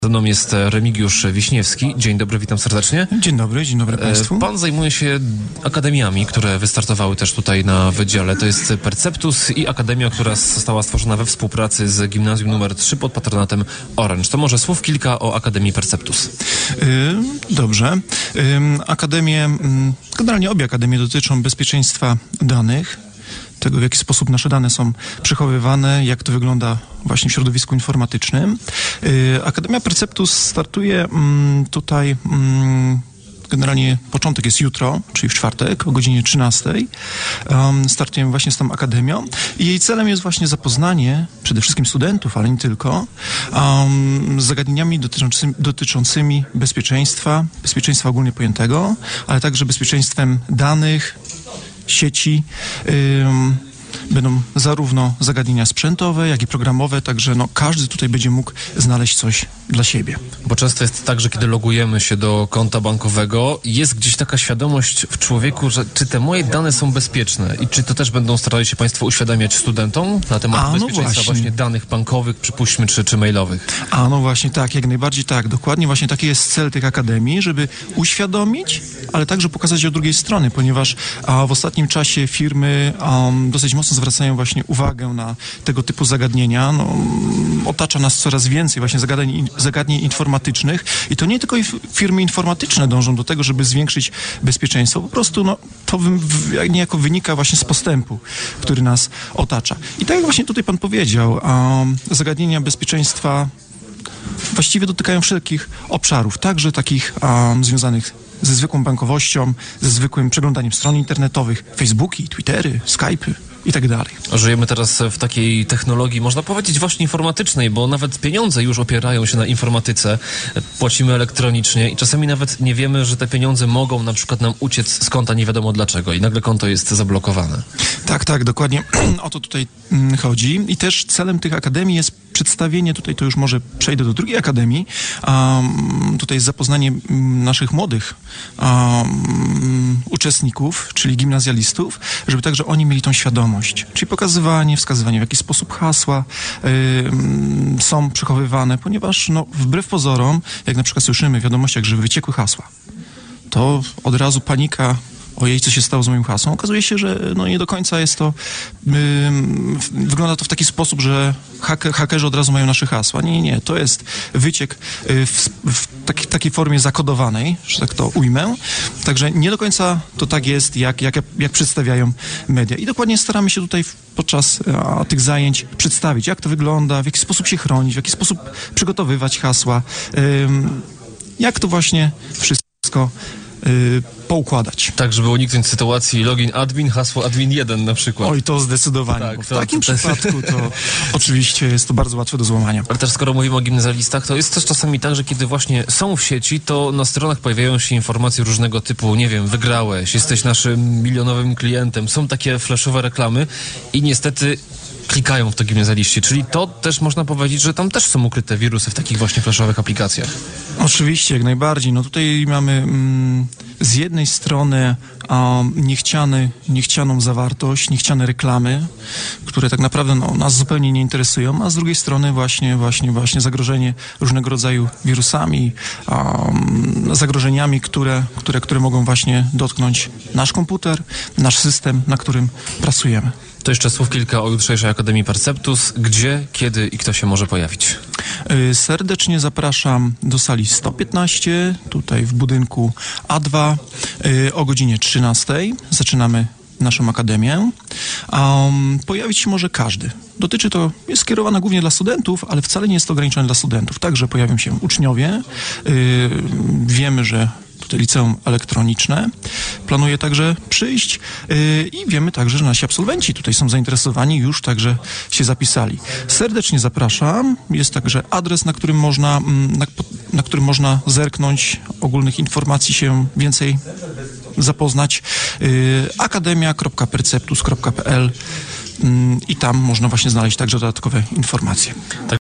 Ze mną jest Remigiusz Wiśniewski. Dzień dobry, witam serdecznie. Dzień dobry Państwu. Pan zajmuje się akademiami, które wystartowały też tutaj na wydziale. To jest Perceptus i akademia, która została stworzona we współpracy z Gimnazjum nr 3 pod patronatem Orange. To może słów kilka o Akademii Perceptus. Dobrze. Generalnie obie akademie dotyczą bezpieczeństwa danych, tego, w jaki sposób nasze dane są przechowywane, jak to wygląda właśnie w środowisku informatycznym. Akademia Perceptus startuje tutaj, generalnie początek jest jutro, czyli w czwartek o godzinie 13. Startujemy właśnie z tą akademią i jej celem jest właśnie zapoznanie przede wszystkim studentów, ale nie tylko, z zagadnieniami dotyczącymi bezpieczeństwa ogólnie pojętego, ale także bezpieczeństwem danych, sieci. Będą zarówno zagadnienia sprzętowe, jak i programowe, także każdy tutaj będzie mógł znaleźć coś dla siebie. Bo często jest tak, że kiedy logujemy się do konta bankowego, jest gdzieś taka świadomość w człowieku, że czy te moje dane są bezpieczne i czy to też będą starali się Państwo uświadamiać studentom na temat bezpieczeństwa właśnie danych bankowych, przypuśćmy, czy mailowych? Właśnie tak, jak najbardziej tak. Dokładnie właśnie taki jest cel tych akademii, żeby uświadomić, ale także pokazać od drugiej strony, ponieważ w ostatnim czasie firmy dosyć mocno zwracają właśnie uwagę na tego typu zagadnienia. Otacza nas coraz więcej właśnie zagadnień informatycznych i to nie tylko firmy informatyczne dążą do tego, żeby zwiększyć bezpieczeństwo. Po prostu to niejako wynika właśnie z postępu, który nas otacza. I tak jak właśnie tutaj pan powiedział, zagadnienia bezpieczeństwa właściwie dotykają wszelkich obszarów, także takich związanych ze zwykłą bankowością, ze zwykłym przeglądaniem stron internetowych, Facebooki, Twittery, Skype'y i tak dalej. Żyjemy teraz w takiej technologii, można powiedzieć właśnie informatycznej, bo nawet pieniądze już opierają się na informatyce. Płacimy elektronicznie i czasami nawet nie wiemy, że te pieniądze mogą na przykład nam uciec z konta nie wiadomo dlaczego i nagle konto jest zablokowane. Tak, dokładnie o to tutaj chodzi. I też celem tych akademii jest przedstawienie, tutaj to już może przejdę do drugiej akademii, tutaj jest zapoznanie naszych młodych uczestników, czyli gimnazjalistów, żeby także oni mieli tą świadomość, czyli pokazywanie, wskazywanie, w jaki sposób hasła są przechowywane, ponieważ wbrew pozorom, jak na przykład słyszymy w wiadomościach, że wyciekły hasła, to od razu panika, ojej, co się stało z moim hasłem. Okazuje się, że nie do końca jest to, wygląda to w taki sposób, że hakerzy od razu mają nasze hasła. Nie, to jest wyciek w takiej formie zakodowanej, że tak to ujmę. Także nie do końca to tak jest, jak przedstawiają media. I dokładnie staramy się tutaj podczas tych zajęć przedstawić, jak to wygląda, w jaki sposób się chronić, w jaki sposób przygotowywać hasła, jak to właśnie wszystko poukładać. Tak, żeby uniknąć sytuacji login admin, hasło admin 1 na przykład. Oj, to zdecydowanie. Tak, w takim przypadku to oczywiście jest to bardzo łatwe do złamania. Ale też skoro mówimy o gimnazjalistach, to jest też czasami tak, że kiedy właśnie są w sieci, to na stronach pojawiają się informacje różnego typu, nie wiem, wygrałeś, jesteś naszym milionowym klientem, są takie flashowe reklamy i niestety klikają w to gimnazjaliści, czyli to też można powiedzieć, że tam też są ukryte wirusy w takich właśnie flashowych aplikacjach. Oczywiście, jak najbardziej. Tutaj mamy z jednej strony niechcianą zawartość, niechciane reklamy, które tak naprawdę nas zupełnie nie interesują, a z drugiej strony właśnie zagrożenie różnego rodzaju wirusami, zagrożeniami, które mogą właśnie dotknąć nasz komputer, nasz system, na którym pracujemy. To jeszcze słów kilka o jutrzejszej Akademii Perceptus. Gdzie, kiedy i kto się może pojawić? Serdecznie zapraszam do sali 115, tutaj w budynku A2 o godzinie 13. Zaczynamy naszą akademię. Pojawić się może każdy. Jest skierowane głównie dla studentów, ale wcale nie jest to ograniczone dla studentów. Także pojawią się uczniowie. Wiemy, że tutaj liceum elektroniczne planuje także przyjść i wiemy także, że nasi absolwenci tutaj są zainteresowani, już także się zapisali. Serdecznie zapraszam. Jest także adres, na którym można zerknąć, ogólnych informacji się więcej zapoznać. akademia.perceptus.pl i tam można właśnie znaleźć także dodatkowe informacje.